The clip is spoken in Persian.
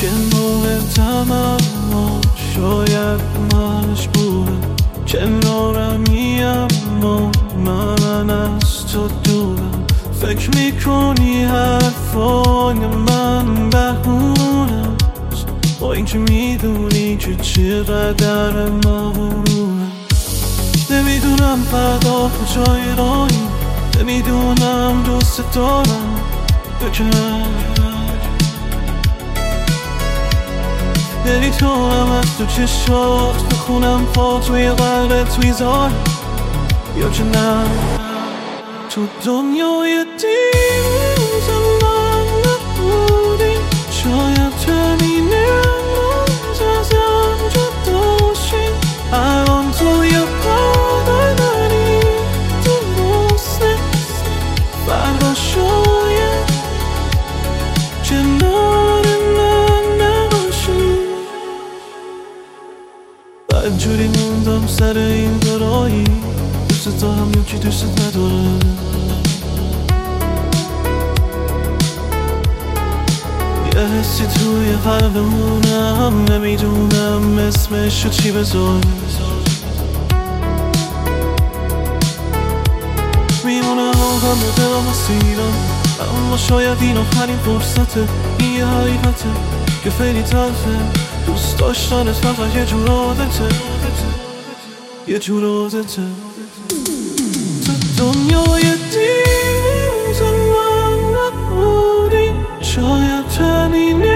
چه مهمتم اما شاید مجبورم، کنارمی اما من از تو دورم. فکر میکنی حرفای من بهونم، با اینکه میدونی که چقدر مغرورم. نمیدونم فردا کجای راهی، نمیدونم دوست دارم بکنم، نمیتونم از تو چشات بخونم پا توی قلبت میذارم یا که نه. تو دنیای دیروزم من نبودی، شاید همین امروز ازم جدا شی. الان توی قلب منی، درسته فردا شاید کنار من نباشی. بدجوری موندم سر این کارایی، دوست دارم یا کی دوست نداره. یه حسی توی قلبمونم، نمیدونم اسمشو چی بذارم. میمونه آقام و دلم و سینم، اما شاید این آخرین فرصته. این یه حقیقته که خیلی تلخه، دوست داشتنت فقط یه جور عادته، یه جور عادته. تو دنیای دیروزم من نبودی، شاید همین